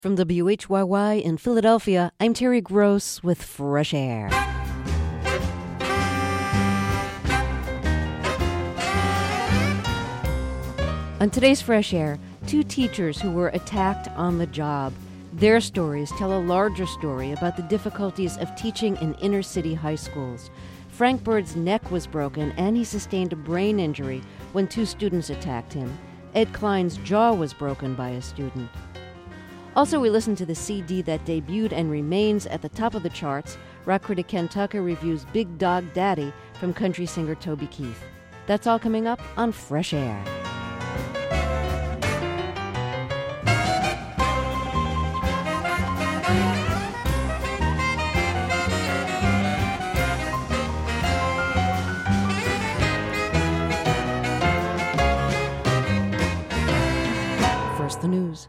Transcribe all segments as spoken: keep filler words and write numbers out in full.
From W H Y Y in Philadelphia, I'm Terry Gross with Fresh Air. On today's Fresh Air, two teachers who were attacked on the job. Their stories tell a larger story about the difficulties of teaching in inner-city high schools. Frank Bird's neck was broken and he sustained a brain injury when two students attacked him. Ed Klein's jaw was broken by a student. Also, we listened to the C D that debuted and remains at the top of the charts. Rock critic Ken Tucker reviews Big Dog Daddy from country singer Toby Keith. That's all coming up on Fresh Air. First, the news.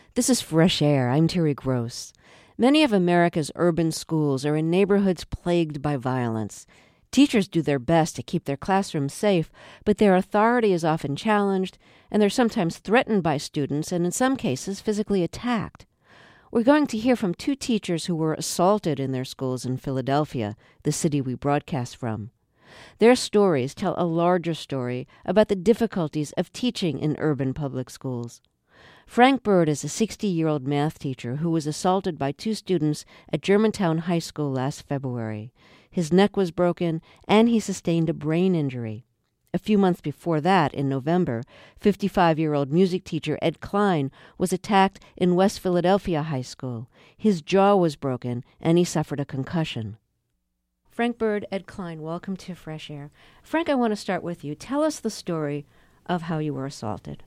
This is Fresh Air. I'm Terry Gross. Many of America's urban schools are in neighborhoods plagued by violence. Teachers do their best to keep their classrooms safe, but their authority is often challenged, and they're sometimes threatened by students and in some cases physically attacked. We're going to hear from two teachers who were assaulted in their schools in Philadelphia, the city we broadcast from. Their stories tell a larger story about the difficulties of teaching in urban public schools. Frank Bird is a sixty-year-old math teacher who was assaulted by two students at Germantown High School last February. His neck was broken, and he sustained a brain injury. A few months before that, in November, fifty-five-year-old music teacher Ed Klein was attacked in West Philadelphia High School. His jaw was broken, and he suffered a concussion. Frank Bird, Ed Klein, welcome to Fresh Air. Frank, I want to start with you. Tell us the story of how you were assaulted.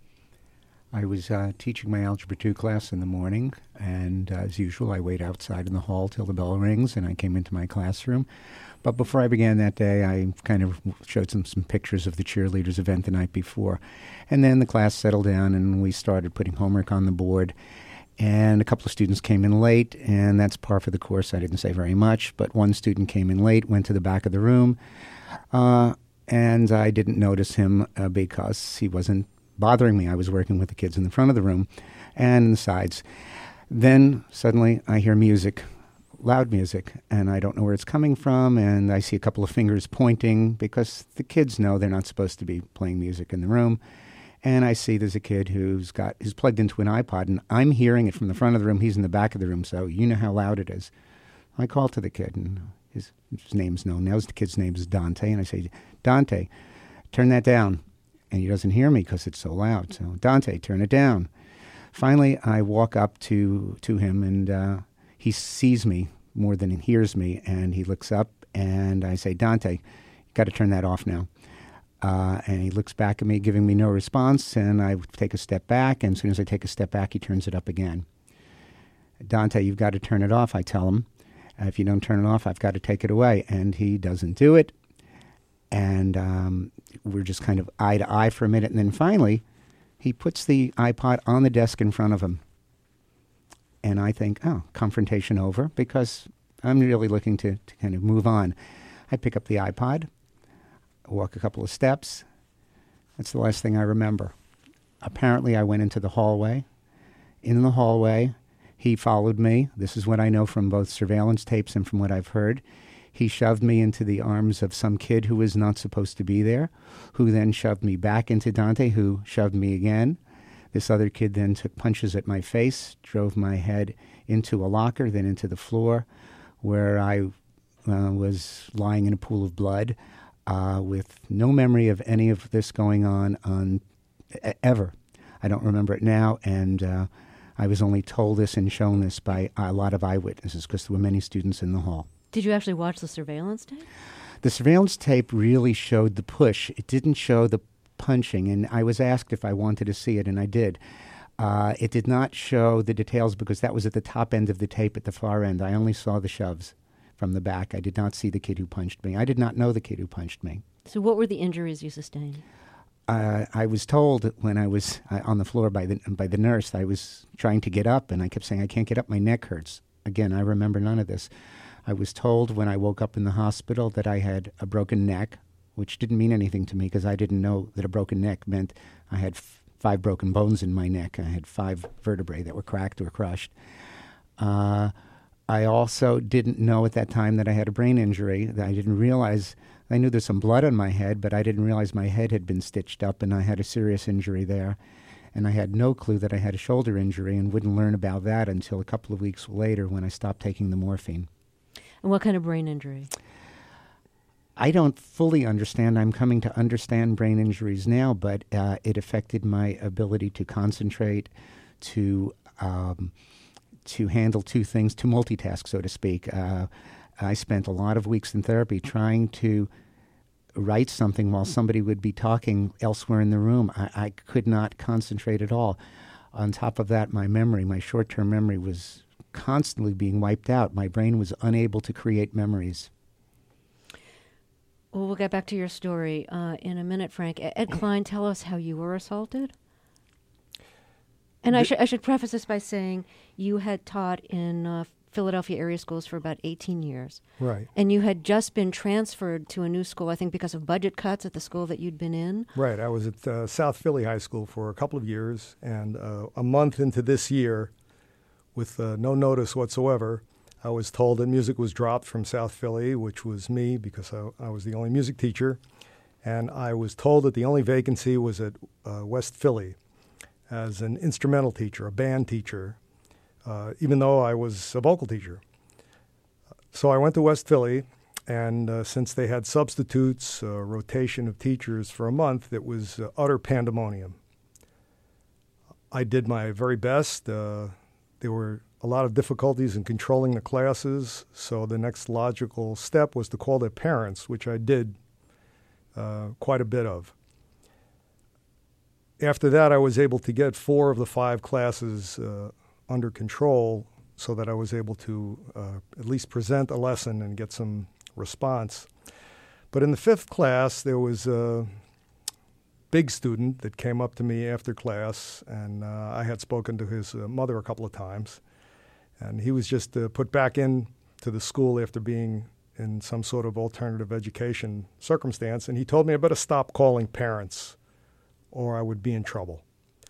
I was uh, teaching my Algebra two class in the morning, and uh, as usual, I wait outside in the hall till the bell rings, and I came into my classroom. But before I began that day, I kind of showed some, some pictures of the cheerleaders event the night before. And then the class settled down, and we started putting homework on the board. And a couple of students came in late, and that's par for the course. I didn't say very much, but one student came in late, went to the back of the room, uh, and I didn't notice him uh, because he wasn't bothering me. I was working with the kids in the front of the room and in the sides. Then suddenly I hear music, loud music, and I don't know where it's coming from, and I see a couple of fingers pointing because the kids know they're not supposed to be playing music in the room. And I see there's a kid who's got who's plugged into an iPod, and I'm hearing it from the front of the room. He's in the back of the room, so you know how loud it is. I call to the kid, and his, his name's known. Now the kid's name is Dante, and I say, Dante, turn that down. And he doesn't hear me because it's so loud. So, Dante, turn it down. Finally, I walk up to, to him, and uh, he sees me more than he hears me, and he looks up, and I say, Dante, you got to turn that off now. Uh, and he looks back at me, giving me no response, and I take a step back, and as soon as I take a step back, he turns it up again. Dante, you've got to turn it off, I tell him. Uh, if you don't turn it off, I've got to take it away. And he doesn't do it. And um, we're just kind of eye to eye for a minute. And then finally, he puts the iPod on the desk in front of him. And I think, oh, confrontation over, because I'm really looking to, to kind of move on. I pick up the iPod, walk a couple of steps. That's the last thing I remember. Apparently, I went into the hallway. In the hallway, he followed me. This is what I know from both surveillance tapes and from what I've heard. He shoved me into the arms of some kid who was not supposed to be there, who then shoved me back into Dante, who shoved me again. This other kid then took punches at my face, drove my head into a locker, then into the floor, where I uh, was lying in a pool of blood uh, with no memory of any of this going on, on ever. I don't remember it now, and uh, I was only told this and shown this by a lot of eyewitnesses because there were many students in the hall. Did you actually watch the surveillance tape? The surveillance tape really showed the push. It didn't show the punching, and I was asked if I wanted to see it, and I did. Uh, it did not show the details because that was at the top end of the tape at the far end. I only saw the shoves from the back. I did not see the kid who punched me. I did not know the kid who punched me. So what were the injuries you sustained? Uh, I was told when I was uh, on the floor by the, by the nurse, I was trying to get up, and I kept saying, I can't get up, my neck hurts. Again, I remember none of this. I was told when I woke up in the hospital that I had a broken neck, which didn't mean anything to me because I didn't know that a broken neck meant I had f- five broken bones in my neck. I had five vertebrae that were cracked or crushed. Uh, I also didn't know at that time that I had a brain injury. That I didn't realize, I knew there's some blood on my head, but I didn't realize my head had been stitched up and I had a serious injury there. And I had no clue that I had a shoulder injury and wouldn't learn about that until a couple of weeks later when I stopped taking the morphine. And what kind of brain injury? I don't fully understand. I'm coming to understand brain injuries now, but uh, it affected my ability to concentrate, to um, to handle two things, to multitask, so to speak. Uh, I spent a lot of weeks in therapy trying to write something while somebody would be talking elsewhere in the room. I, I could not concentrate at all. On top of that, my memory, my short-term memory was constantly being wiped out. My brain was unable to create memories. Well, we'll get back to your story uh, in a minute, Frank. Ed Klein, tell us how you were assaulted. And And I, sh- I should preface this by saying you had taught in uh, Philadelphia area schools for about eighteen years. Right. And you had just been transferred to a new school, I think because of budget cuts at the school that you'd been in. Right. I was at uh, South Philly High School for a couple of years, and uh, a month into this year, with uh, no notice whatsoever, I was told that music was dropped from South Philly, which was me because I, I was the only music teacher. And I was told that the only vacancy was at uh, West Philly as an instrumental teacher, a band teacher, uh, even though I was a vocal teacher. So I went to West Philly, and uh, since they had substitutes, uh, rotation of teachers for a month, it was uh, utter pandemonium. I did my very best. Uh, there were a lot of difficulties in controlling the classes, so the next logical step was to call their parents, which I did uh, quite a bit of. After that, I was able to get four of the five classes uh, under control so that I was able to uh, at least present a lesson and get some response. But in the fifth class, there was a big student that came up to me after class, and uh, I had spoken to his uh, mother a couple of times. And he was just uh, put back in to the school after being in some sort of alternative education circumstance, and he told me I better stop calling parents or I would be in trouble.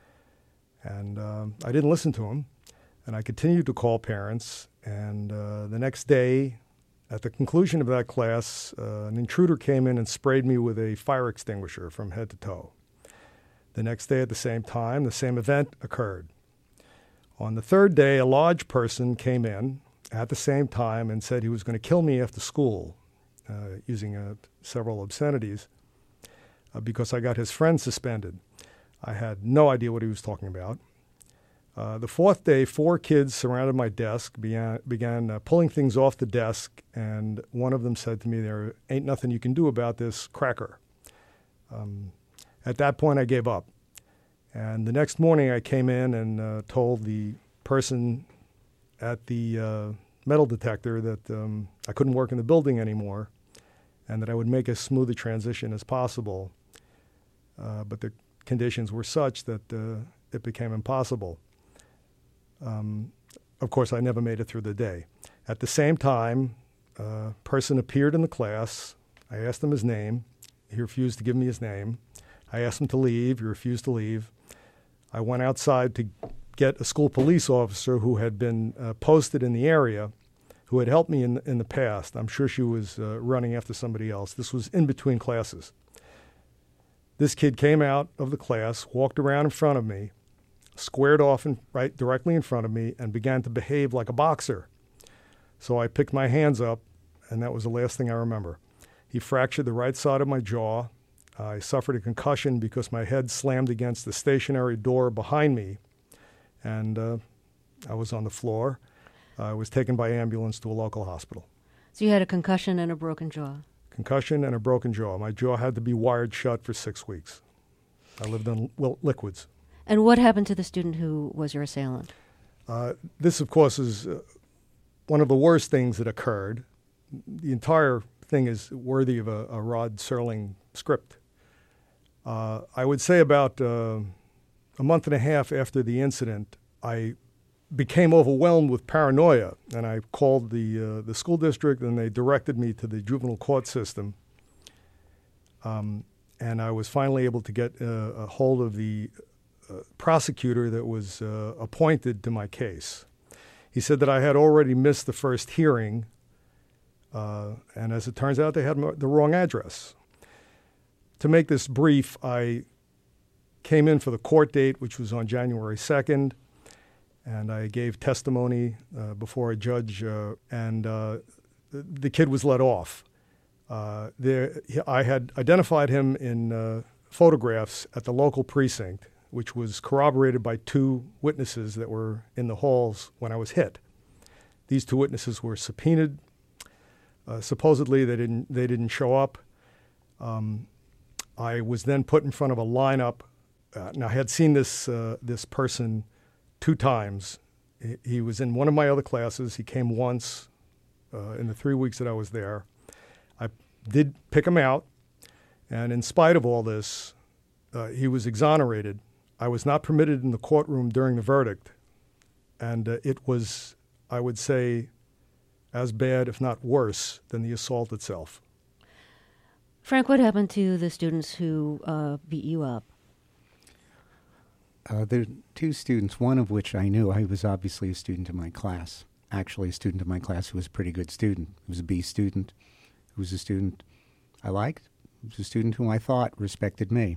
And uh, I didn't listen to him, and I continued to call parents. And uh, the next day, at the conclusion of that class, uh, an intruder came in and sprayed me with a fire extinguisher from head to toe. The next day at the same time, the same event occurred. On the third day, a large person came in at the same time and said he was going to kill me after school, uh, using uh, several obscenities, uh, because I got his friend suspended. I had no idea what he was talking about. Uh, the fourth day, four kids surrounded my desk, began, began uh, pulling things off the desk, and one of them said to me, "There ain't nothing you can do about this cracker." Um, at that point, I gave up. And the next morning, I came in and uh, told the person at the uh, metal detector that um, I couldn't work in the building anymore and that I would make as smooth a transition as possible. Uh, but the conditions were such that uh, it became impossible. Um, of course, I never made it through the day. At the same time, a person appeared in the class. I asked him his name. He refused to give me his name. I asked him to leave. He refused to leave. I went outside to get a school police officer who had been uh, posted in the area, who had helped me in, in the past. I'm sure she was uh, running after somebody else. This was in between classes. This kid came out of the class, walked around in front of me, squared off in, right directly in front of me, and began to behave like a boxer. So I picked my hands up, and that was the last thing I remember. He fractured the right side of my jaw. I suffered a concussion because my head slammed against the stationary door behind me, and uh, I was on the floor. I was taken by ambulance to a local hospital. So you had a concussion and a broken jaw. Concussion and a broken jaw. My jaw had to be wired shut for six weeks. I lived on li- liquids. And what happened to the student who was your assailant? Uh, this, of course, is uh, one of the worst things that occurred. The entire thing is worthy of a, a Rod Serling script. Uh, I would say about uh, a month and a half after the incident, I became overwhelmed with paranoia, and I called the uh, the school district, and they directed me to the juvenile court system. Um, and I was finally able to get uh, a hold of the uh, prosecutor that was uh, appointed to my case. He said that I had already missed the first hearing, uh, and as it turns out, they had m- the wrong address. To make this brief, I came in for the court date, which was on January second. And I gave testimony uh, before a judge, uh, and uh, the, the kid was let off. Uh, there, I had identified him in uh, photographs at the local precinct, which was corroborated by two witnesses that were in the halls when I was hit. These two witnesses were subpoenaed. Uh, supposedly, they didn't they didn't show up. Um, I was then put in front of a lineup. Uh, now, I had seen this uh, this person two times. He, he was in one of my other classes. He came once uh, in the three weeks that I was there. I did pick him out, and in spite of all this, uh, he was exonerated. I was not permitted in the courtroom during the verdict, and uh, it was, I would say, as bad, if not worse, than the assault itself. Frank, what happened to the students who uh, beat you up? Uh, there are two students, one of which I knew. I was obviously a student in my class, actually a student in my class who was a pretty good student. He was a B student, who was a student I liked. He was a student whom I thought respected me.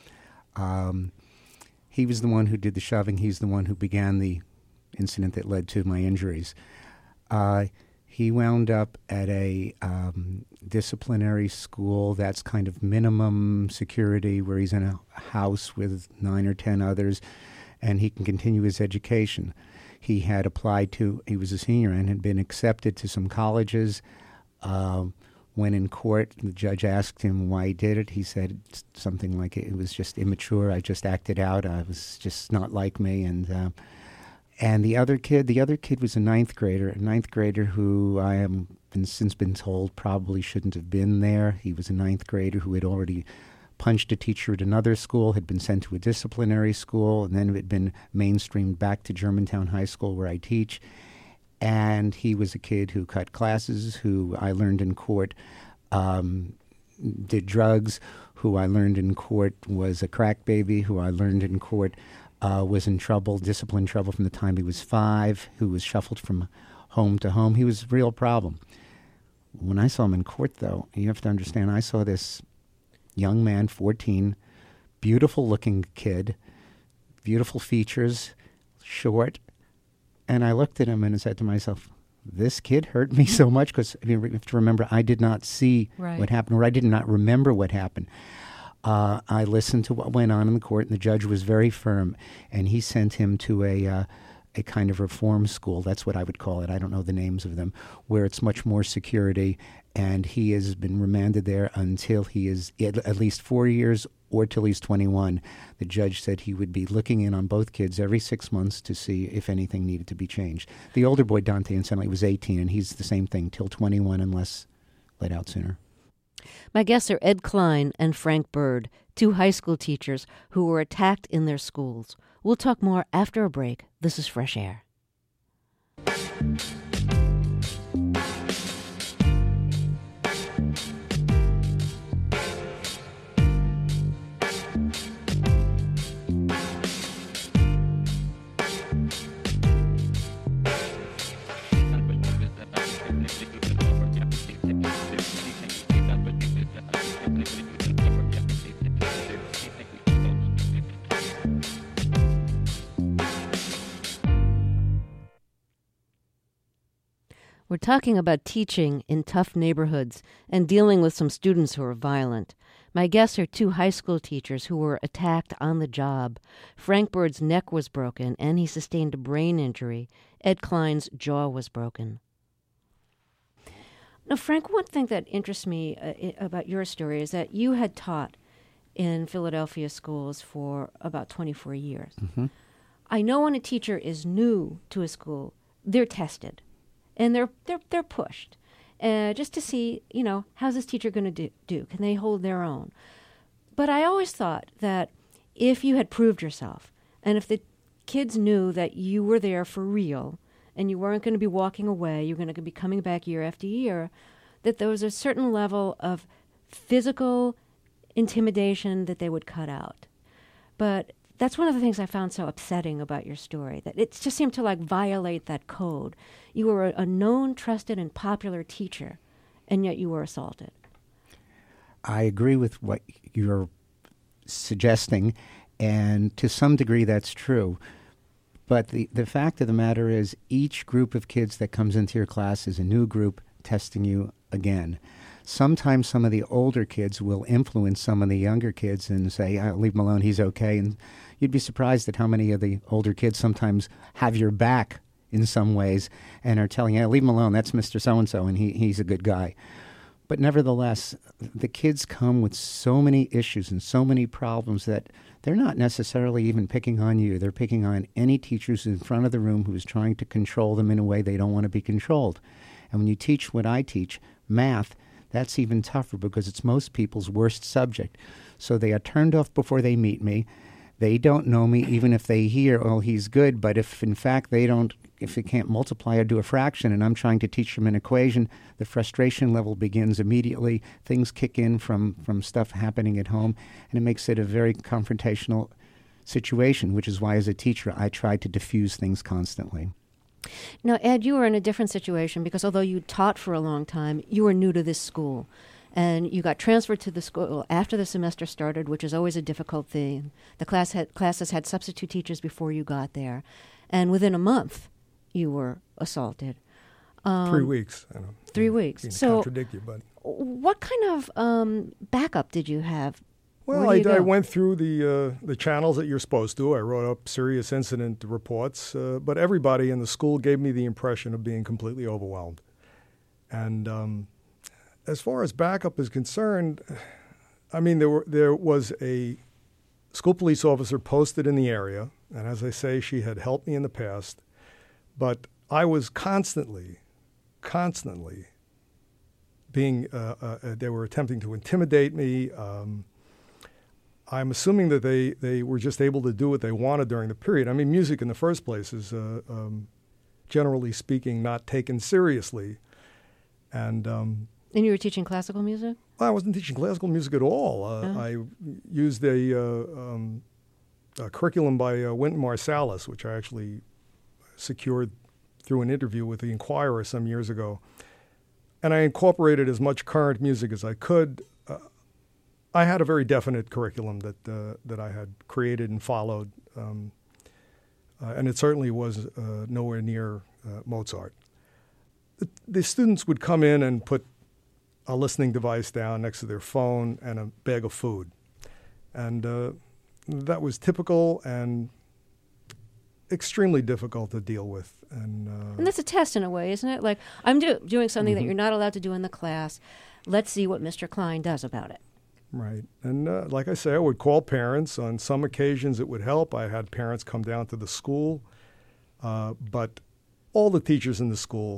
Um, he was the one who did the shoving. He's the one who began the incident that led to my injuries. Uh, he wound up at a um, disciplinary school that's kind of minimum security, where he's in a house with nine or ten others, and he can continue his education. He had applied to, he was a senior and had been accepted to some colleges. Uh, when in court, the judge asked him why he did it. He said something like, it was just immature. I just acted out. I was just not like me. And uh, and the other kid, the other kid was a ninth grader, a ninth grader who I have been, since been told probably shouldn't have been there. He was a ninth grader who had already punched a teacher at another school, had been sent to a disciplinary school, and then had been mainstreamed back to Germantown High School where I teach. And he was a kid who cut classes, who I learned in court um, did drugs, who I learned in court was a crack baby, who I learned in court uh, was in trouble, discipline trouble from the time he was five, who was shuffled from home to home. He was a real problem. When I saw him in court, though, you have to understand, I saw this young man, fourteen, beautiful-looking kid, beautiful features, short, and I looked at him and said to myself, this kid hurt me so much, because you have to remember, I did not see right. what happened, or I did not remember what happened. Uh, I listened to what went on in the court, and the judge was very firm, and he sent him to a uh, a kind of reform school. That's what I would call it. I don't know the names of them, where it's much more security, and he has been remanded there until he is at, at least four years or till he's twenty-one. The judge said he would be looking in on both kids every six months to see if anything needed to be changed. The older boy, Dante, incidentally, was eighteen, and he's the same thing, till twenty-one, unless let out sooner. My guests are Ed Klein and Frank Bird, two high school teachers who were attacked in their schools. We'll talk more after a break. This is Fresh Air. We're talking about teaching in tough neighborhoods and dealing with some students who are violent. My guests are two high school teachers who were attacked on the job. Frank Bird's neck was broken, and he sustained a brain injury. Ed Klein's jaw was broken. Now, Frank, one thing that interests me uh, about your story is that you had taught in Philadelphia schools for about twenty-four years. Mm-hmm. I know when a teacher is new to a school, they're tested. And they're they're they're pushed, uh, just to see, you know, how's this teacher going to do, do? Can they hold their own? But I always thought that if you had proved yourself, and if the kids knew that you were there for real, and you weren't going to be walking away, you're going to be coming back year after year, that there was a certain level of physical intimidation that they would cut out. But that's one of the things I found so upsetting about your story, that it just seemed to like violate that code. You were a, a known, trusted, and popular teacher, and yet you were assaulted. I agree with what you're suggesting, and to some degree that's true. But the, the fact of the matter is, each group of kids that comes into your class is a new group testing you again. Sometimes some of the older kids will influence some of the younger kids and say, oh, leave him alone, he's okay. And you'd be surprised at how many of the older kids sometimes have your back in some ways and are telling you, leave him alone, that's Mister So-and-so, and he, he's a good guy. But nevertheless, the kids come with so many issues and so many problems that they're not necessarily even picking on you. They're picking on any teacher who's in front of the room who is trying to control them in a way they don't want to be controlled. And when you teach what I teach, math, that's even tougher because it's most people's worst subject. So they are turned off before they meet me. They don't know me, even if they hear, oh, he's good. But if, in fact, they don't, if they can't multiply or do a fraction, and I'm trying to teach them an equation, the frustration level begins immediately. Things kick in from, from stuff happening at home, and it makes it a very confrontational situation, which is why, as a teacher, I try to diffuse things constantly. Now, Ed, you were in a different situation because although you taught for a long time, you were new to this school. And you got transferred to the school after the semester started, which is always a difficult thing. The class had, classes had substitute teachers before you got there. And within a month, you were assaulted. Um, three weeks. I don't three weeks. So contradict you, but what kind of um, backup did you have? Well, I, I went through the uh, the channels that you're supposed to. I wrote up serious incident reports, uh, but everybody in the school gave me the impression of being completely overwhelmed. And um, as far as backup is concerned, I mean, there were there was a school police officer posted in the area, and as I say, she had helped me in the past, but I was constantly, constantly being, uh, uh, they were attempting to intimidate me. Um, I'm assuming that they, they were just able to do what they wanted during the period. I mean, music in the first place is, uh, um, generally speaking, not taken seriously. And um, And you were teaching classical music? I wasn't teaching classical music at all. Uh, oh. I used a, uh, um, a curriculum by uh, Wynton Marsalis, which I actually secured through an interview with the Inquirer some years ago. And I incorporated as much current music as I could. Uh, I had a very definite curriculum that uh, that I had created and followed, um, uh, and it certainly was uh, nowhere near uh, Mozart. The, the students would come in and put a listening device down next to their phone and a bag of food. And uh, that was typical and extremely difficult to deal with. And, uh, and that's a test in a way, isn't it? Like, I'm do- doing something mm-hmm. that you're not allowed to do in the class. Let's see what Mister Klein does about it. Right. And uh, like I say, I would call parents. On some occasions it would help. I had parents come down to the school. Uh, but all the teachers in the school,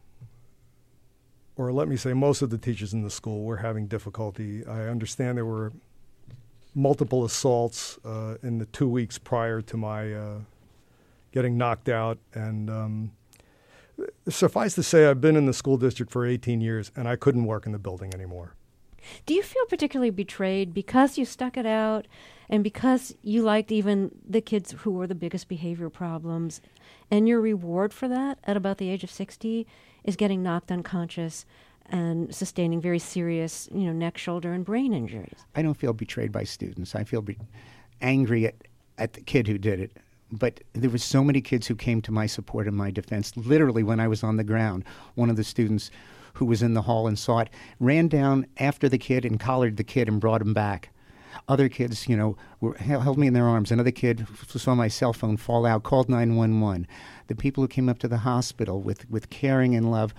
or let me say most of the teachers in the school, were having difficulty. I understand there were multiple assaults uh, in the two weeks prior to my uh, getting knocked out. And um, suffice to say, I've been in the school district for eighteen years, and I couldn't work in the building anymore. Do you feel particularly betrayed because you stuck it out and because you liked even the kids who were the biggest behavior problems, and your reward for that at about the age of sixty is getting knocked unconscious and sustaining very serious, you know, neck, shoulder, and brain injuries? I don't feel betrayed by students. I feel be- angry at, at the kid who did it. But there were so many kids who came to my support and my defense. Literally, when I was on the ground, one of the students who was in the hall and saw it ran down after the kid and collared the kid and brought him back. Other kids, you know, were, held me in their arms. Another kid who saw my cell phone fall out called nine one one. The people who came up to the hospital with, with caring and love.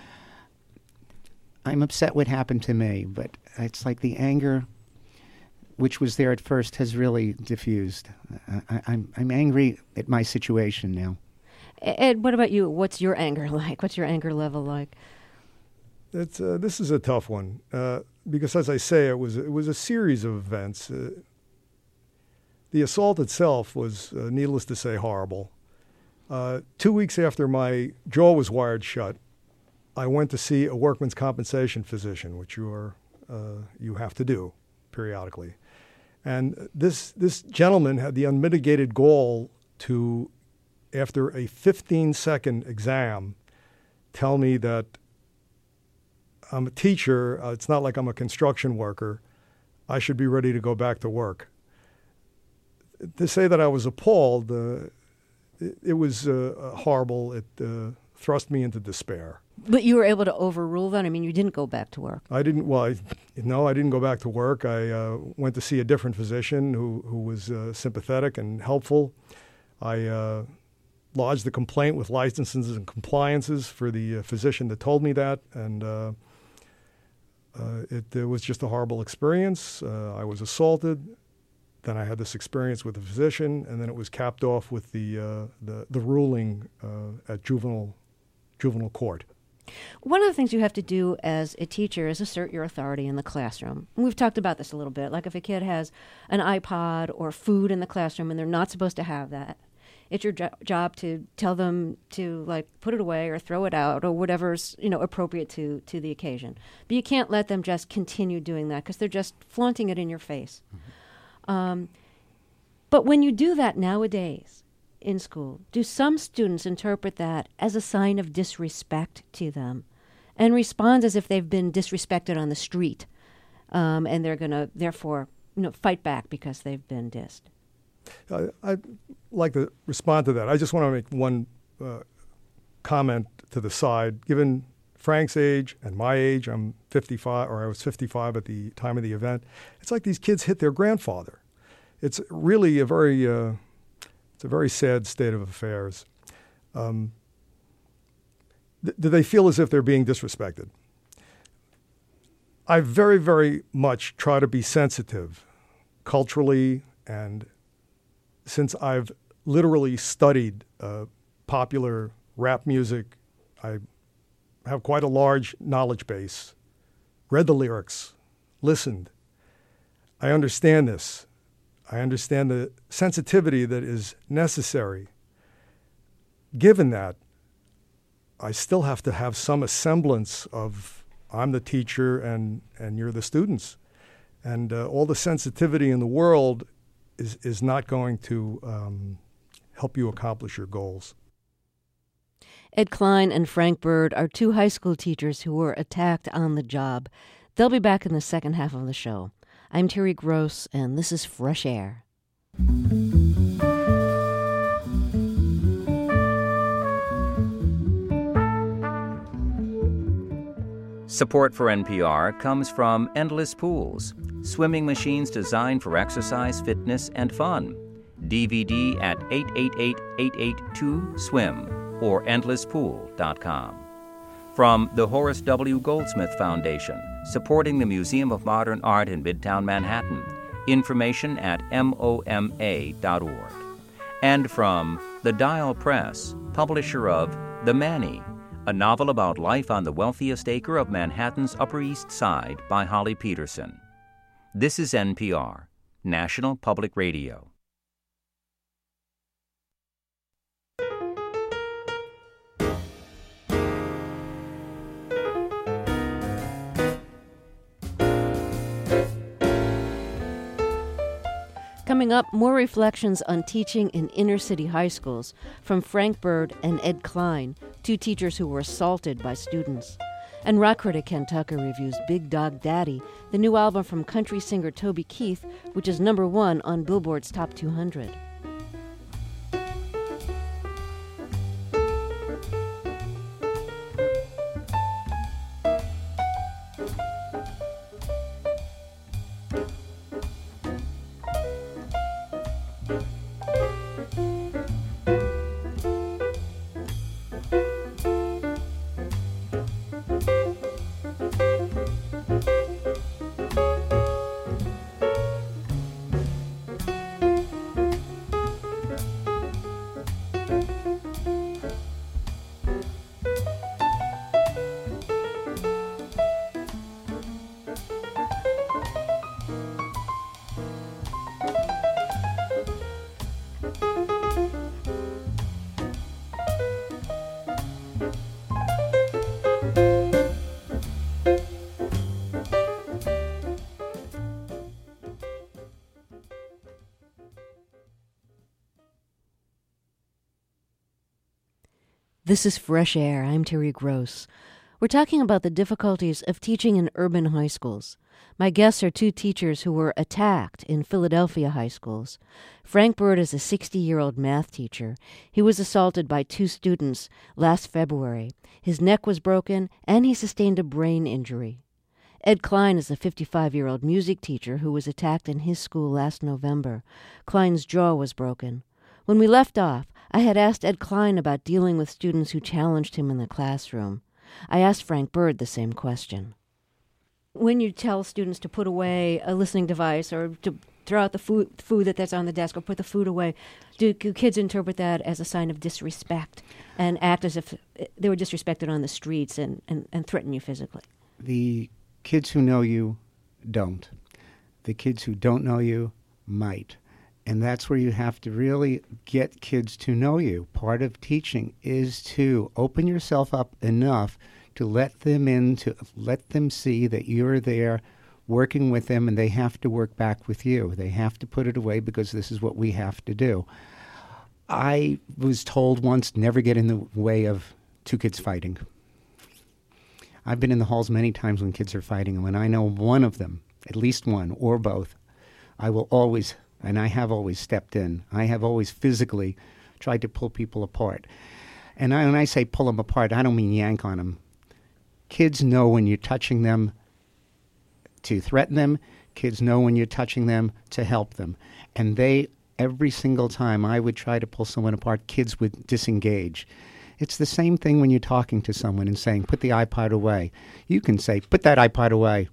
I'm upset what happened to me, but it's like the anger which was there at first has really diffused. I, I'm, I'm angry at my situation now. Ed, what about you? What's your anger like? What's your anger level like? It's, uh, this is a tough one uh, because, as I say, it was it was a series of events. Uh, the assault itself was, uh, needless to say, horrible. Uh, two weeks after my jaw was wired shut, I went to see a workman's compensation physician, which you are uh, you have to do periodically. And this this gentleman had the unmitigated gall to, after a fifteen-second exam, tell me that I'm a teacher. Uh, it's not like I'm a construction worker. I should be ready to go back to work. To say that I was appalled, uh, it, it was uh, horrible. It uh, thrust me into despair. But you were able to overrule that? I mean, you didn't go back to work. I didn't. Well, I, no, I didn't go back to work. I uh, went to see a different physician who who was uh, sympathetic and helpful. I uh, lodged the complaint with licenses and compliances for the uh, physician that told me that, and uh, uh, it, it was just a horrible experience. Uh, I was assaulted. Then I had this experience with the physician, and then it was capped off with the uh, the, the ruling uh, at juvenile juvenile court. One of the things you have to do as a teacher is assert your authority in the classroom. And we've talked about this a little bit. Like if a kid has an iPod or food in the classroom and they're not supposed to have that, it's your jo- job to tell them to like put it away or throw it out or whatever's, you know, appropriate to, to the occasion. But you can't let them just continue doing that because they're just flaunting it in your face. Mm-hmm. Um, but when you do that nowadays in school, do some students interpret that as a sign of disrespect to them and respond as if they've been disrespected on the street, um, and they're going to therefore, you know, fight back because they've been dissed? Uh, I'd like to respond to that. I just want to make one uh, comment to the side. Given Frank's age and my age, I'm fifty-five, or I was fifty-five at the time of the event. It's like these kids hit their grandfather. It's really a very, uh, it's a very sad state of affairs. Um, th- do they feel as if they're being disrespected? I very, very much try to be sensitive culturally, and since I've literally studied uh, popular rap music, I have quite a large knowledge base, read the lyrics, listened. I understand this. I understand the sensitivity that is necessary. Given that, I still have to have some semblance of I'm the teacher and, and you're the students. And uh, all the sensitivity in the world is, is not going to um, help you accomplish your goals. Ed Klein and Frank Bird are two high school teachers who were attacked on the job. They'll be back in the second half of the show. I'm Terry Gross, and this is Fresh Air. Support for N P R comes from Endless Pools, swimming machines designed for exercise, fitness, and fun. D V D at eight eight eight, eight eight two, swim or endless pool dot com. From the Horace W. Goldsmith Foundation, supporting the Museum of Modern Art in Midtown Manhattan. Information at M O M A dot org. And from The Dial Press, publisher of The Manny, a novel about life on the wealthiest acre of Manhattan's Upper East Side by Holly Peterson. This is N P R, National Public Radio. Coming up, more reflections on teaching in inner-city high schools from Frank Bird and Ed Klein, two teachers who were assaulted by students. And rock critic Ken Tucker reviews Big Dog Daddy, the new album from country singer Toby Keith, which is number one on Billboard's Top two hundred. This is Fresh Air. I'm Terry Gross. We're talking about the difficulties of teaching in urban high schools. My guests are two teachers who were attacked in Philadelphia high schools. Frank Bird is a sixty-year-old math teacher. He was assaulted by two students last February. His neck was broken, and he sustained a brain injury. Ed Klein is a fifty-five-year-old music teacher who was attacked in his school last November. Klein's jaw was broken. When we left off, I had asked Ed Klein about dealing with students who challenged him in the classroom. I asked Frank Bird the same question. When you tell students to put away a listening device or to throw out the food food that that's on the desk or put the food away, do, do kids interpret that as a sign of disrespect and act as if they were disrespected on the streets and, and, and threaten you physically? The kids who know you don't. The kids who don't know you might. And that's where you have to really get kids to know you. Part of teaching is to open yourself up enough to let them in, to let them see that you're there working with them, and they have to work back with you. They have to put it away because this is what we have to do. I was told once, never get in the way of two kids fighting. I've been in the halls many times when kids are fighting, and when I know one of them, at least one or both, I will always, and I have always stepped in. I have always physically tried to pull people apart. And I, when I say pull them apart, I don't mean yank on them. Kids know when you're touching them to threaten them. Kids know when you're touching them to help them. And they, every single time I would try to pull someone apart, kids would disengage. It's the same thing when you're talking to someone and saying, put the iPod away. You can say, put that iPod away.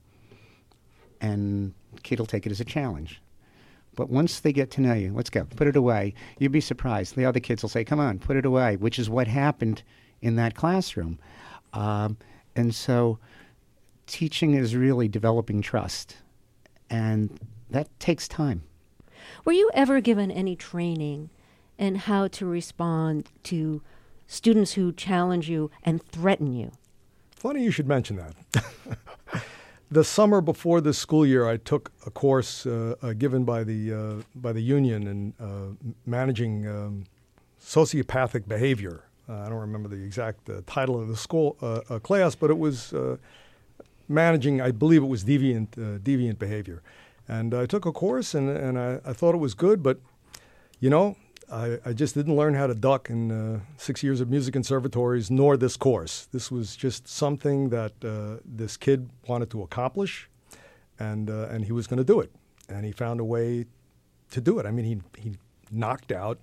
And the kid will take it as a challenge. But once they get to know you, let's go, put it away, you'd be surprised. The other kids will say, come on, put it away, which is what happened in that classroom. Um, and so teaching is really developing trust, and that takes time. Were you ever given any training in how to respond to students who challenge you and threaten you? Funny you should mention that. The summer before this school year, I took a course uh, uh, given by the uh, by the union in uh, managing um, sociopathic behavior. Uh, I don't remember the exact uh, title of the school uh, uh, class, but it was uh, managing, I believe it was deviant uh, deviant behavior. And I took a course, and, and I, I thought it was good, but, you know, I, I just didn't learn how to duck in uh, six years of music conservatories, nor this course. This was just something that uh, this kid wanted to accomplish, and uh, and he was going to do it. And he found a way to do it. I mean, he he knocked out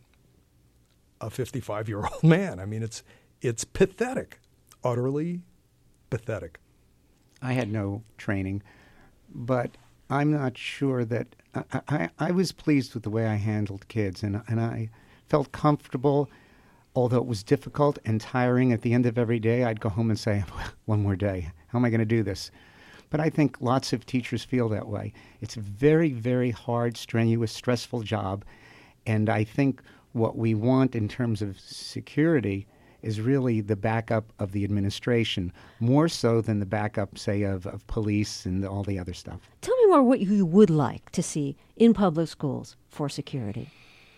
a fifty-five-year-old man. I mean, it's it's pathetic, utterly pathetic. I had no training, but I'm not sure that I, I, I was pleased with the way I handled kids, and and I felt comfortable, although it was difficult and tiring. At the end of every day, I'd go home and say, one more day. How am I going to do this? But I think lots of teachers feel that way. It's a very, very hard, strenuous, stressful job, and I think what we want in terms of security is really the backup of the administration, more so than the backup, say, of, of police and all the other stuff. Tell me more what you would like to see in public schools for security.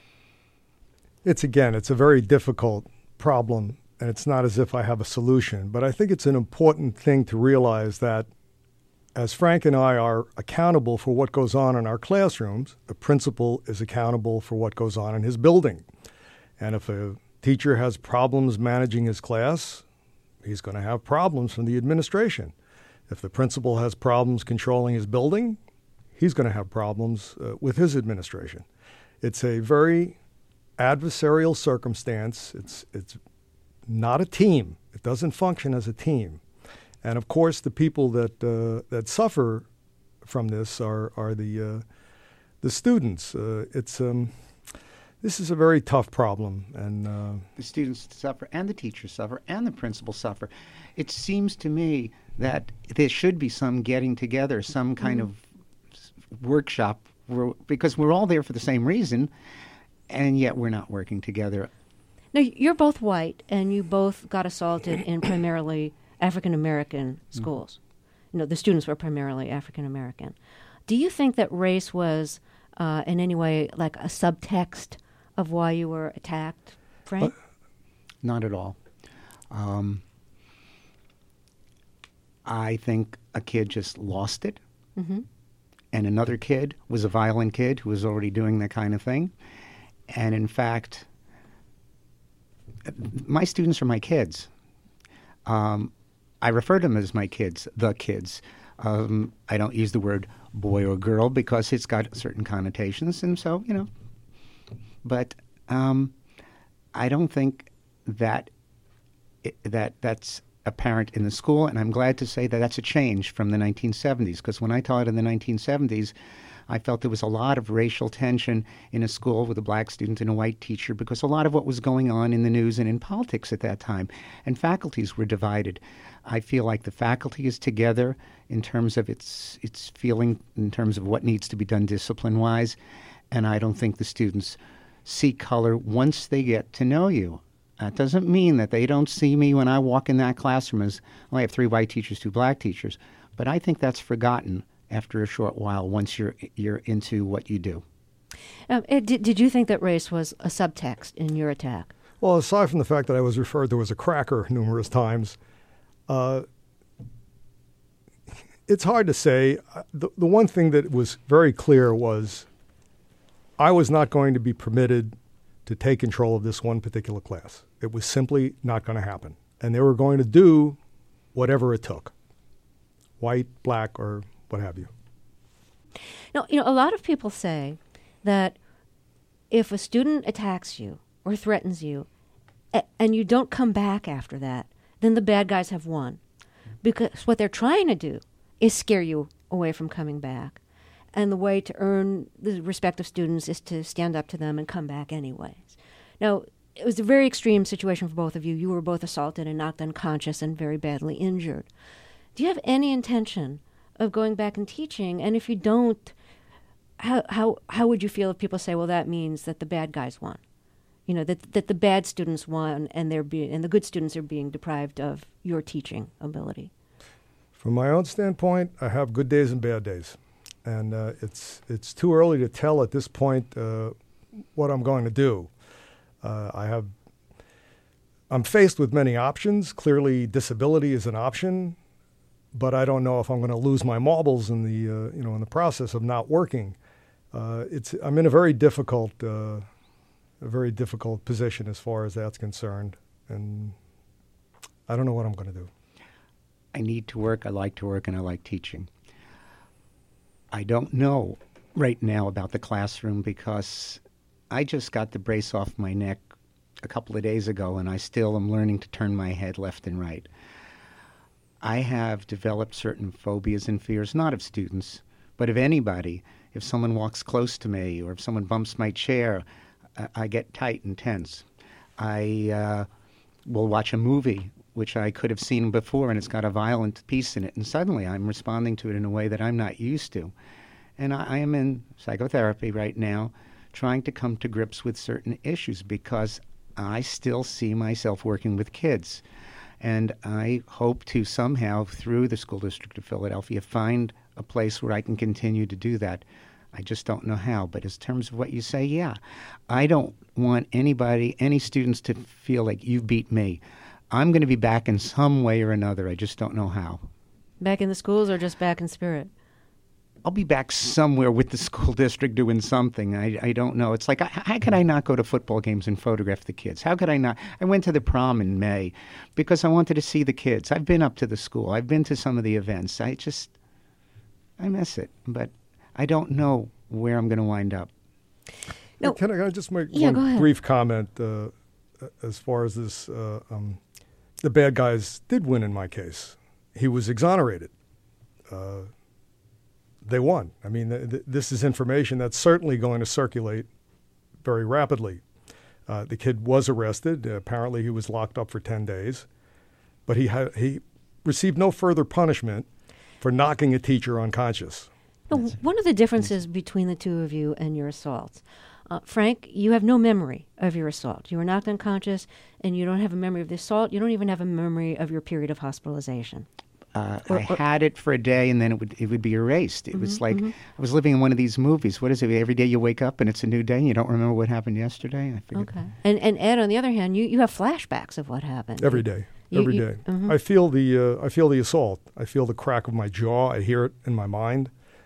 It's, again, it's a very difficult problem, and it's not as if I have a solution. But I think it's an important thing to realize that as Frank and I are accountable for what goes on in our classrooms, the principal is accountable for what goes on in his building. And if a teacher has problems managing his class, he's going to have problems from the administration. If the principal has problems controlling his building, he's going to have problems uh, with his administration. It's a very adversarial circumstance. It's it's not a team. It doesn't function as a team. And of course, the people that uh, that suffer from this are are the uh, the students. Uh, it's um, This is a very tough problem, and uh, the students suffer, and the teachers suffer, and the principals suffer. It seems to me that there should be some getting together, some kind mm. of workshop, where, because we're all there for the same reason, and yet we're not working together. Now, you're both white, and you both got assaulted in primarily African-American schools. Mm. You know, the students were primarily African-American. Do you think that race was uh, in any way like a subtext of why you were attacked, Frank? Uh, not at all. Um, I think a kid just lost it, mm-hmm. and another kid was a violent kid who was already doing that kind of thing. And in fact, my students are my kids. Um, I refer to them as my kids, the kids. Um, I don't use the word boy or girl because it's got certain connotations, and so, you know. But um, I don't think that it, that that's apparent in the school, and I'm glad to say that that's a change from the nineteen seventies, because when I taught in the nineteen seventies, I felt there was a lot of racial tension in a school with a black student and a white teacher because a lot of what was going on in the news and in politics at that time, and faculties were divided. I feel like the faculty is together in terms of its its feeling, in terms of what needs to be done discipline-wise, and I don't think the students see color once they get to know you. That doesn't mean that they don't see me when I walk in that classroom as, well, I have three white teachers, two black teachers, but I think that's forgotten after a short while once you're you're into what you do. Um, Ed, did, did you think that race was a subtext in your attack? Well, aside from the fact that I was referred to as a cracker numerous times, uh, it's hard to say. The, the one thing that was very clear was I was not going to be permitted to take control of this one particular class. It was simply not going to happen. And they were going to do whatever it took, white, black, or what have you. Now, you know, a lot of people say that if a student attacks you or threatens you a- and you don't come back after that, then the bad guys have won. Because what they're trying to do is scare you away from coming back. And the way to earn the respect of students is to stand up to them and come back anyways. Now, it was a very extreme situation for both of you. You were both assaulted and knocked unconscious and very badly injured. Do you have any intention of going back and teaching? And if you don't, how how how would you feel if people say, well, that means that the bad guys won? You know, that that the bad students won and they're be, and the good students are being deprived of your teaching ability? From my own standpoint, I have good days and bad days. And uh, it's it's too early to tell at this point uh, what I'm going to do. Uh, I have, I'm faced with many options. Clearly, disability is an option, but I don't know if I'm going to lose my marbles in the uh, you know in the process of not working. Uh, it's I'm in a very difficult uh, a very difficult position as far as that's concerned, and I don't know what I'm going to do. I need to work. I like to work, and I like teaching. I don't know right now about the classroom because I just got the brace off my neck a couple of days ago, and I still am learning to turn my head left and right. I have developed certain phobias and fears, not of students, but of anybody. If someone walks close to me or if someone bumps my chair, I, I get tight and tense. I uh, will watch a movie which I could have seen before, and it's got a violent piece in it, and suddenly I'm responding to it in a way that I'm not used to. And I, I am in psychotherapy right now, trying to come to grips with certain issues because I still see myself working with kids. And I hope to somehow, through the School District of Philadelphia, find a place where I can continue to do that. I just don't know how. But in terms of what you say, yeah, I don't want anybody, any students to feel like you beat me. I'm going to be back in some way or another. I just don't know how. Back in the schools or just back in spirit? I'll be back somewhere with the school district doing something. I, I don't know. It's like, how could I not go to football games and photograph the kids? How could I not? I went to the prom in May because I wanted to see the kids. I've been up to the school. I've been to some of the events. I just, I miss it. But I don't know where I'm going to wind up. No. Can I, can I just make Yeah, one brief comment uh, as far as this? Uh, um, the bad guys did win in my case. He was exonerated. Uh, they won. I mean, th- th- this is information that's certainly going to circulate very rapidly. Uh, the kid was arrested. Uh, apparently, he was locked up for ten days. But he ha- he received no further punishment for knocking a teacher unconscious. No, one of the differences between the two of you and your assaults, uh, Frank, you have no memory of your assault. You were knocked unconscious, and you don't have a memory of the assault. You don't even have a memory of your period of hospitalization. Uh, Or- I or- had it for a day, and then it would it would be erased. It was like mhm. I was living in one of these movies. What is it? Every day you wake up and it's a new day, and you don't remember what happened yesterday. I figured. Okay. And and Ed, on the other hand, you, you have flashbacks of what happened. Every day, You- every you- day. mhm. I feel the uh, I feel the assault. I feel the crack of my jaw. I hear it in my mind.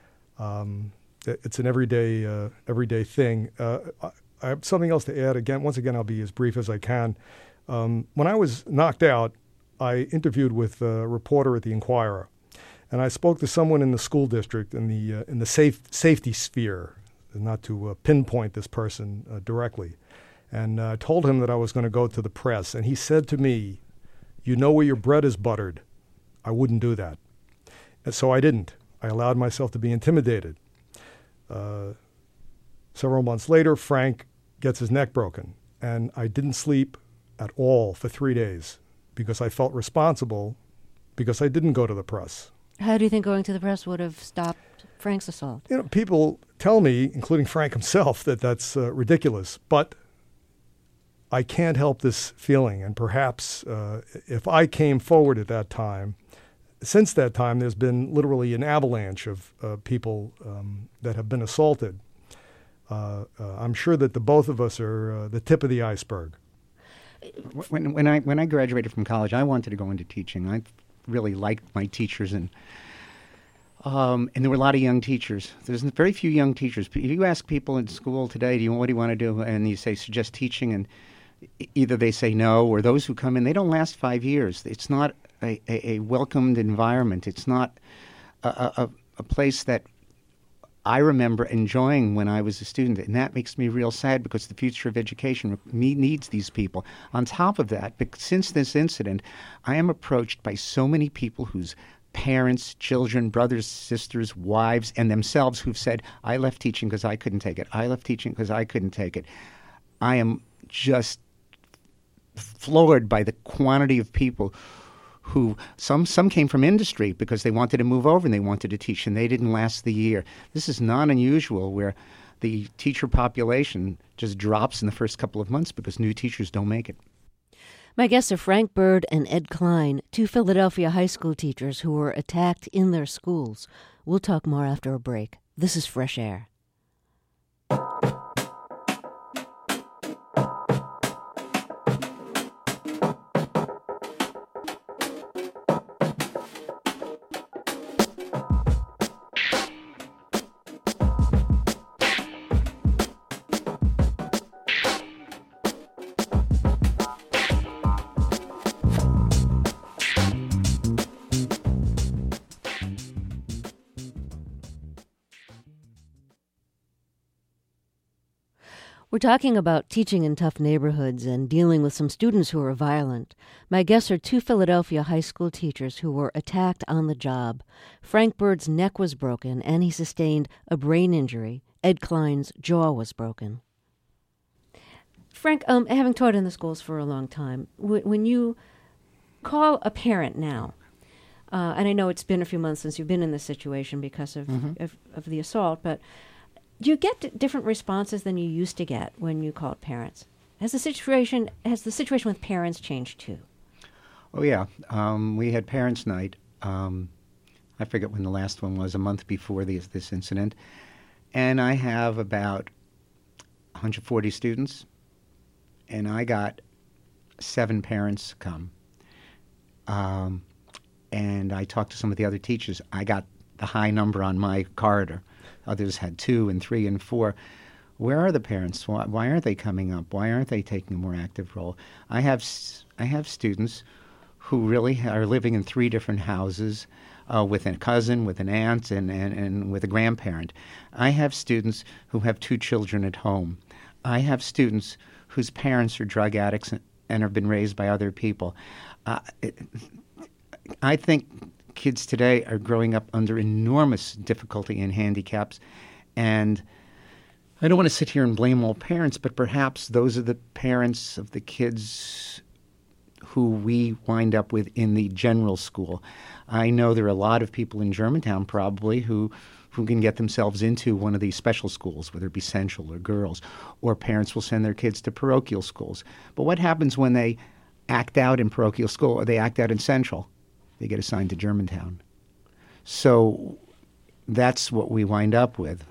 Um, it- it's an everyday uh, everyday thing. Uh, I, I have something else to add. Again, once again, I'll be as brief as I can. Um, when I was knocked out, I interviewed with a reporter at the Inquirer, and I spoke to someone in the school district in the uh, in the safe safety sphere, not to uh, pinpoint this person uh, directly. And I uh, told him that I was going to go to the press. And he said to me, "You know where your bread is buttered. I wouldn't do that." And so I didn't. I allowed myself to be intimidated. Uh, several months later, Frank gets his neck broken, and I didn't sleep at all for three days because I felt responsible because I didn't go to the press. How do you think going to the press would have stopped Frank's assault? You know, people tell me, including Frank himself, that that's uh, ridiculous, but I can't help this feeling. And perhaps uh, if I came forward at that time, since that time, there's been literally an avalanche of uh, people um, that have been assaulted. Uh, uh, I'm sure that the both of us are uh, the tip of the iceberg. When, when I when I graduated from college, I wanted to go into teaching. I really liked my teachers, and um, and there were a lot of young teachers. There's very few young teachers. If you ask people in school today, do you what do you want to do, and you say suggest teaching, and either they say no, or those who come in, they don't last five years. It's not a, a, a welcomed environment. It's not a, a, a place that I remember enjoying when I was a student, and that makes me real sad because the future of education me needs these people. On top of that, since this incident, I am approached by so many people whose parents, children, brothers, sisters, wives, and themselves who've said, I left teaching because I couldn't take it. I left teaching because I couldn't take it. I am just floored by the quantity of people who some some came from industry because they wanted to move over and they wanted to teach, and they didn't last the year. This is not unusual where the teacher population just drops in the first couple of months because new teachers don't make it. My guests are Frank Bird and Ed Klein, two Philadelphia high school teachers who were attacked in their schools. We'll talk more after a break. This is Fresh Air. We're talking about teaching in tough neighborhoods and dealing with some students who are violent. My guests are two Philadelphia high school teachers who were attacked on the job. Frank Bird's neck was broken and he sustained a brain injury. Ed Klein's jaw was broken. Frank, um, having taught in the schools for a long time, w- when you call a parent now, uh, and I know it's been a few months since you've been in this situation because of, mm-hmm. of, of the assault, but do you get d- different responses than you used to get when you called parents? Has the situation has the situation with parents changed too? Oh yeah, um, we had parents' night. Um, I forget when the last one was, a month before this this incident, and I have about one hundred forty students, and I got seven parents come. Um, and I talked to some of the other teachers. I got the high number on my corridor. Others had two and three and four. Where are the parents? Why, why aren't they coming up? Why aren't they taking a more active role? I have I have students who really are living in three different houses uh, with a cousin, with an aunt, and, and, and with a grandparent. I have students who have two children at home. I have students whose parents are drug addicts and, and have been raised by other people. Uh, it, I think kids today are growing up under enormous difficulty and handicaps, and I don't want to sit here and blame all parents, but perhaps those are the parents of the kids who we wind up with in the general school. I know there are a lot of people in Germantown probably who who can get themselves into one of these special schools, whether it be Central or girls, or parents will send their kids to parochial schools. But what happens when they act out in parochial school or they act out in Central? They get assigned to Germantown. So that's what we wind up with.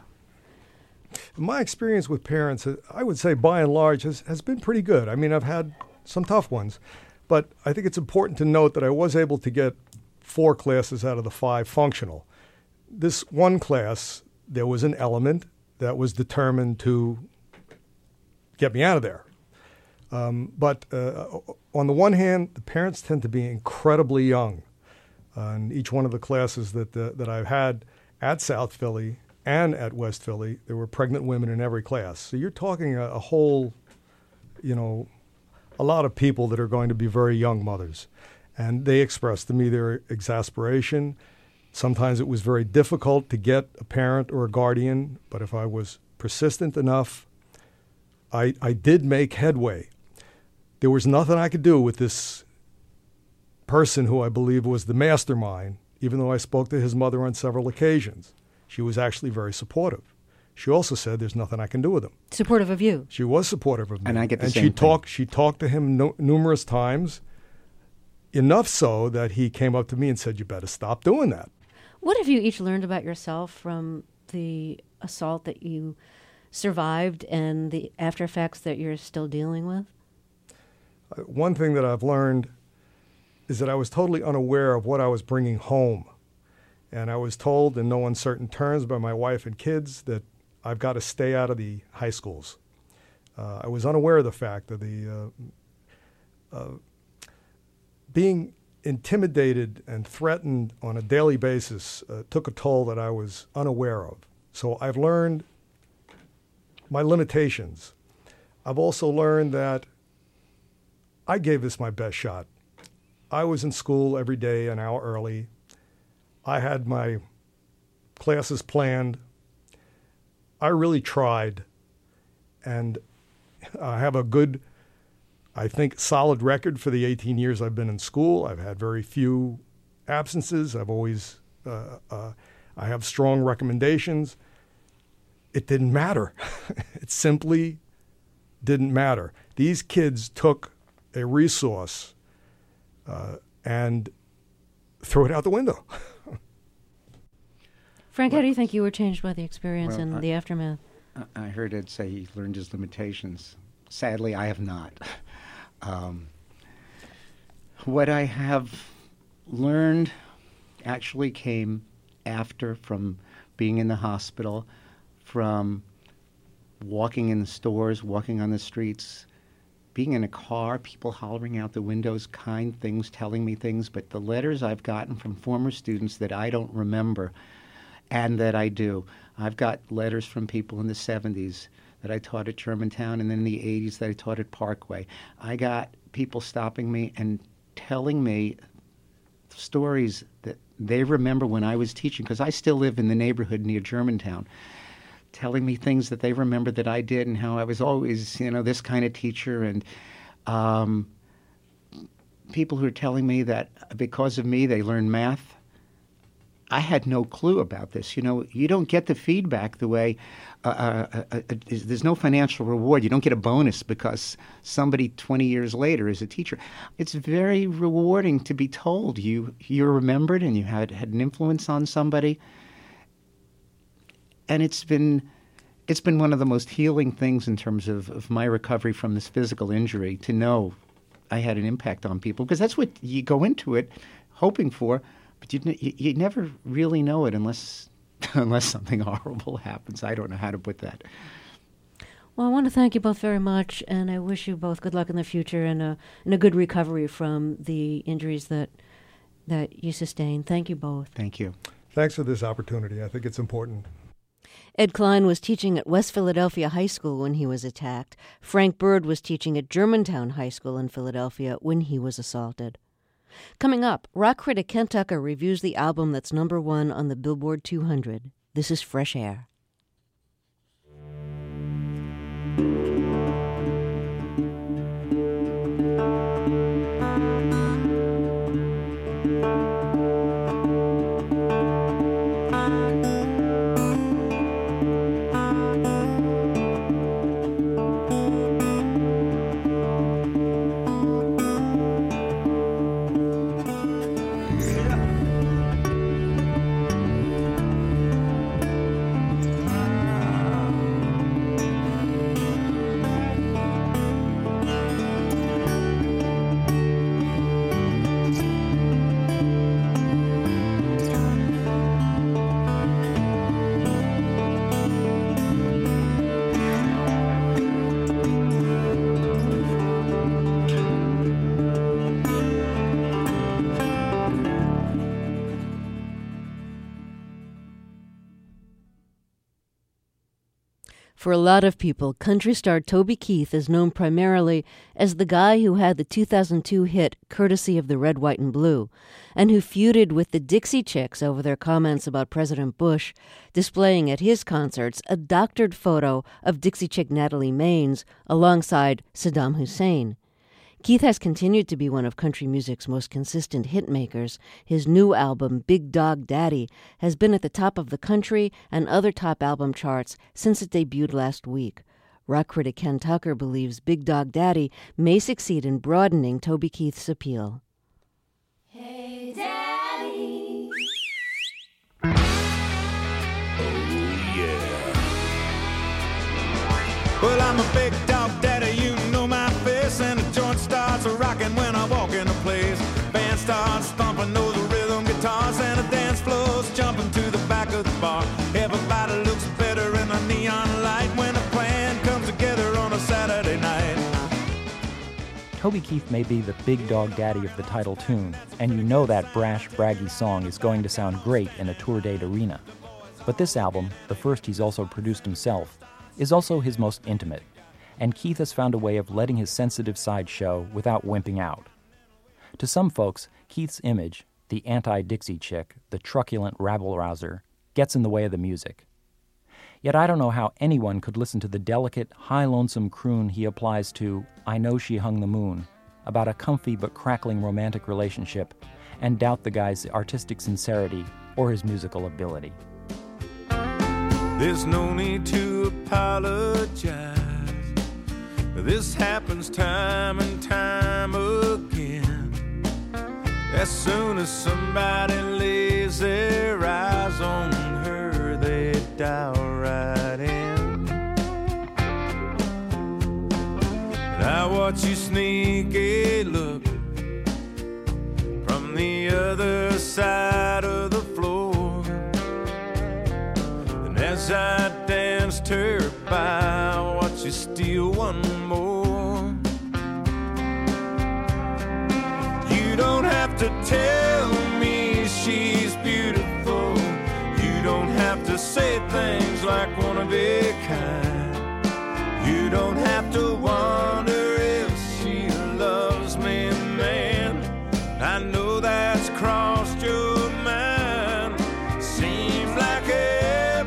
My experience with parents, I would say by and large, has, has been pretty good. I mean, I've had some tough ones, but I think it's important to note that I was able to get four classes out of the five functional. This one class, there was an element that was determined to get me out of there. Um, but uh, on the one hand, the parents tend to be incredibly young. Uh, in each one of the classes that uh, that I've had at South Philly and at West Philly, there were pregnant women in every class. So you're talking a, a whole, you know, a lot of people that are going to be very young mothers. And they expressed to me their exasperation Sometimes it was very difficult to get a parent or a guardian, but if I was persistent enough, I, I did make headway. There was nothing I could do with this person who I believe was the mastermind, even though I spoke to his mother on several occasions. She was actually very supportive. She also said, there's nothing I can do with him. Supportive of you. She was supportive of me. And I get the and same she thing. talked, she talked to him no, numerous times, enough so that he came up to me and said, you better stop doing that. What have you each learned about yourself from the assault that you survived and the after effects that you're still dealing with? Uh, one thing that I've learned is that I was totally unaware of what I was bringing home. And I was told in no uncertain terms by my wife and kids that I've got to stay out of the high schools. Uh, I was unaware of the fact that the uh, uh, being intimidated and threatened on a daily basis uh, took a toll that I was unaware of. So I've learned my limitations. I've also learned that I gave this my best shot. I was in school every day an hour early. I had my classes planned. I really tried, and I have a good, I think, solid record for the eighteen years I've been in school. I've had very few absences. I've always, uh, uh, I have strong recommendations. It didn't matter. It simply didn't matter. These kids took a resource uh, and threw it out the window. Frank, how do you think you were changed by the experience Well, and I- the aftermath? I heard Ed say he learned his limitations. Sadly, I have not. Um, what I have learned actually came after, from being in the hospital, from walking in the stores, walking on the streets, being in a car, people hollering out the windows, kind things, telling me things. But the letters I've gotten from former students that I don't remember and that I do. I've got letters from people in the seventies that I taught at Germantown, and then in the eighties that I taught at Parkway. I got people stopping me and telling me stories that they remember when I was teaching, because I still live in the neighborhood near Germantown, telling me things that they remember that I did and how I was always, you know, this kind of teacher. And um, people who are telling me that because of me they learned math. I had no clue about this. You know, you don't get the feedback the way uh, uh, uh, uh, there's no financial reward. You don't get a bonus because somebody twenty years later is a teacher. It's very rewarding to be told you you're remembered and you had, had an influence on somebody. And it's been it's been one of the most healing things in terms of, of my recovery from this physical injury, to know I had an impact on people, because that's what you go into it hoping for. But you, you you never really know it unless unless something horrible happens. I don't know how to put that. Well, I want to thank you both very much, and I wish you both good luck in the future and a and a good recovery from the injuries that that you sustained. Thank you both. Thank you. Thanks for this opportunity. I think it's important. Ed Klein was teaching at West Philadelphia High School when he was attacked. Frank Bird was teaching at Germantown High School in Philadelphia when he was assaulted. Coming up, rock critic Ken Tucker reviews the album that's number one on the Billboard two hundred. This is Fresh Air. For a lot of people, country star Toby Keith is known primarily as the guy who had the two thousand two hit Courtesy of the Red, White, and Blue, and who feuded with the Dixie Chicks over their comments about President Bush, displaying at his concerts a doctored photo of Dixie Chick Natalie Maines alongside Saddam Hussein. Keith has continued to be one of country music's most consistent hitmakers. His new album, Big Dog Daddy, has been at the top of the country and other top album charts since it debuted last week. Rock critic Ken Tucker believes Big Dog Daddy may succeed in broadening Toby Keith's appeal. Hey, Daddy. Oh, yeah. Well, I'm a big dog daddy, you know my face, and the joint starts rocking when I walk in the place. Band starts thumping those rhythm guitars, and the dance floor's jumping to the back of the bar. Everybody looks better in the neon light when the plan comes together on a Saturday night. Toby Keith may be the big dog daddy of the title tune, and you know that brash, braggy song is going to sound great in a tour date arena. But this album, the first he's also produced himself, is also his most intimate, and Keith has found a way of letting his sensitive side show without wimping out. To some folks, Keith's image, the anti-Dixie chick, the truculent rabble-rouser, gets in the way of the music. Yet I don't know how anyone could listen to the delicate, high-lonesome croon he applies to I Know She Hung the Moon, about a comfy but crackling romantic relationship, and doubt the guy's artistic sincerity or his musical ability. There's no need to apologize. This happens time and time again. As soon as somebody lays their eyes on her, they dive right in. And I watch you sneak a look from the other side of the floor. As I danced her by, I watch you steal one more. You don't have to tell me she's beautiful. You don't have to say things like one of a kind. You don't have to wonder if she loves me, man. I know that's crossed your mind. Seems like a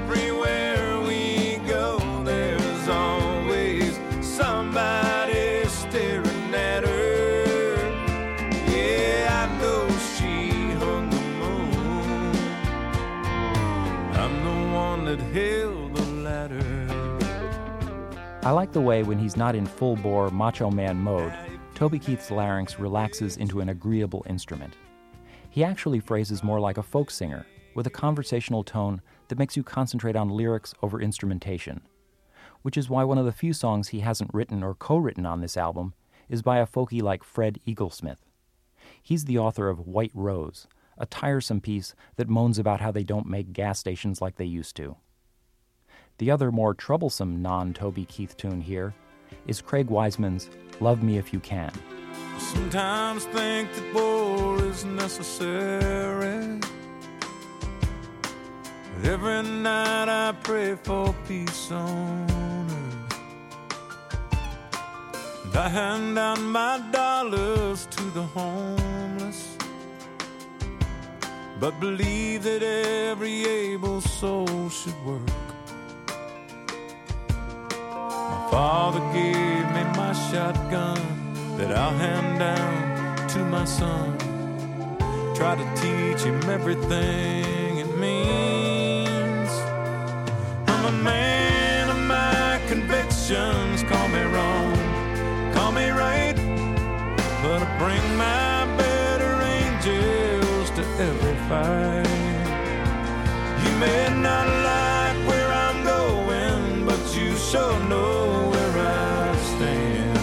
I like the way when he's not in full-bore macho man mode, Toby Keith's larynx relaxes into an agreeable instrument. He actually phrases more like a folk singer, with a conversational tone that makes you concentrate on lyrics over instrumentation, which is why one of the few songs he hasn't written or co-written on this album is by a folkie like Fred Eaglesmith. He's the author of White Rose, a tiresome piece that moans about how they don't make gas stations like they used to. The other more troublesome non-Toby Keith tune here is Craig Wiseman's Love Me If You Can. Sometimes think that war is necessary. Every night I pray for peace on earth. And I hand out my dollars to the homeless, but believe that every able soul should work. My father gave me my shotgun that I'll hand down to my son. Try to teach him everything it means. I'm a man of my convictions. Call me wrong, call me right, but I bring my better angels to every fight. You may not like where I'm going, but you sure know where I stand.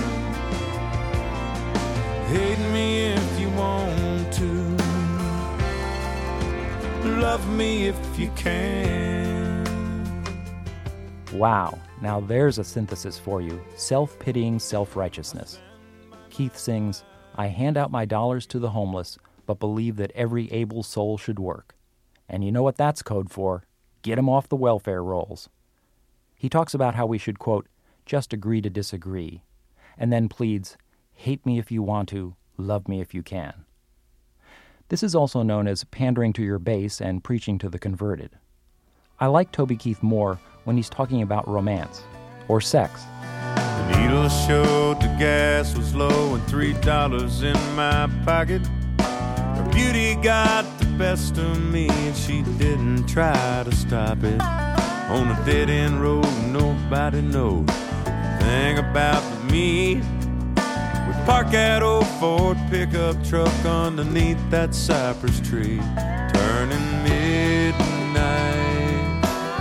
Hate me if you want to, love me if you can. Wow, now there's a synthesis for you. Self-pitying self-righteousness. Keith sings, I hand out my dollars to the homeless, but believe that every able soul should work. And you know what that's code for? Get 'em off the welfare rolls. He talks about how we should, quote, just agree to disagree, and then pleads, hate me if you want to, love me if you can. This is also known as pandering to your base and preaching to the converted. I like Toby Keith more when he's talking about romance or sex. The needle showed the gas was low and three dollars in my pocket. Her beauty got the best of me and she didn't try to stop it. On a dead-end road, nobody knows a thing about me. We park that old Ford pickup truck underneath that cypress tree, turning midnight,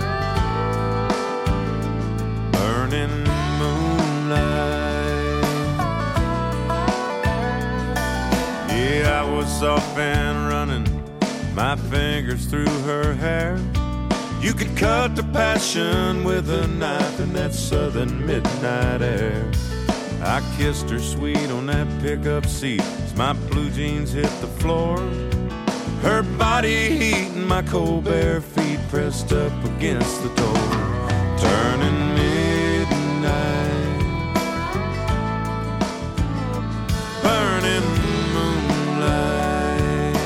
burning moonlight. Yeah, I was off and running, my fingers through her hair. You could cut the passion with a knife in that southern midnight air. I kissed her sweet on that pickup seat as my blue jeans hit the floor. Her body heating, my cold bare feet pressed up against the door. Turning midnight, burning moonlight.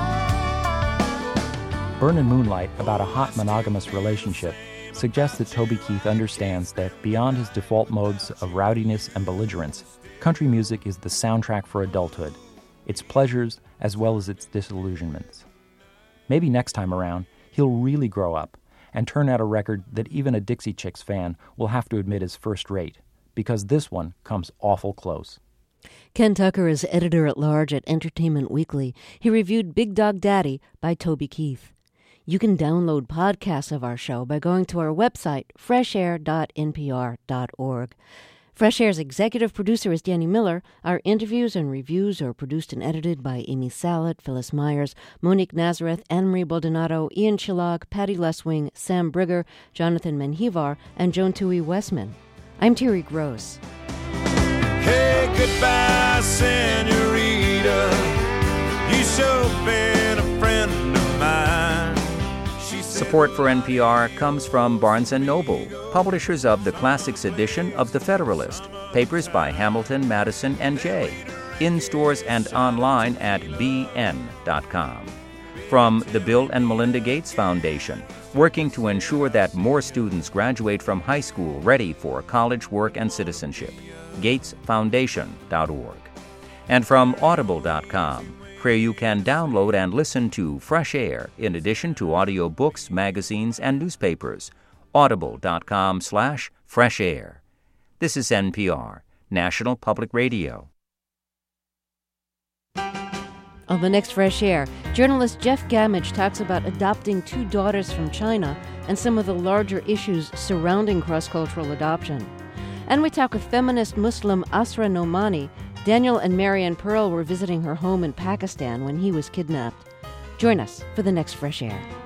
Burnin' Moonlight, about a hot monogamous relationship, suggests that Toby Keith understands that beyond his default modes of rowdiness and belligerence, country music is the soundtrack for adulthood, its pleasures as well as its disillusionments. Maybe next time around, he'll really grow up and turn out a record that even a Dixie Chicks fan will have to admit is first rate, because this one comes awful close. Ken Tucker is editor-at-large at Entertainment Weekly. He reviewed Big Dog Daddy by Toby Keith. You can download podcasts of our show by going to our website, fresh air dot n p r dot org. Fresh Air's executive producer is Danny Miller. Our interviews and reviews are produced and edited by Amy Salet, Phyllis Myers, Monique Nazareth, Anne-Marie Baldonado, Ian Chillag, Patty Leswing, Sam Brigger, Jonathan Menjivar, and Joan Tui Westman. I'm Terry Gross. Hey, goodbye, senorita. You sure been a friend of mine. Support for N P R comes from Barnes and Noble, publishers of the Classics edition of The Federalist, papers by Hamilton, Madison, and Jay, in stores and online at b n dot com. From the Bill and Melinda Gates Foundation, working to ensure that more students graduate from high school ready for college, work, and citizenship, gates foundation dot org. And from audible dot com, where you can download and listen to Fresh Air in addition to audiobooks, magazines, and newspapers. audible dot com slash fresh air. This is N P R, National Public Radio. On the next Fresh Air, journalist Jeff Gammage talks about adopting two daughters from China and some of the larger issues surrounding cross-cultural adoption. And we talk with feminist Muslim Asra Nomani. Daniel and Marianne Pearl were visiting her home in Pakistan when he was kidnapped. Join us for the next Fresh Air.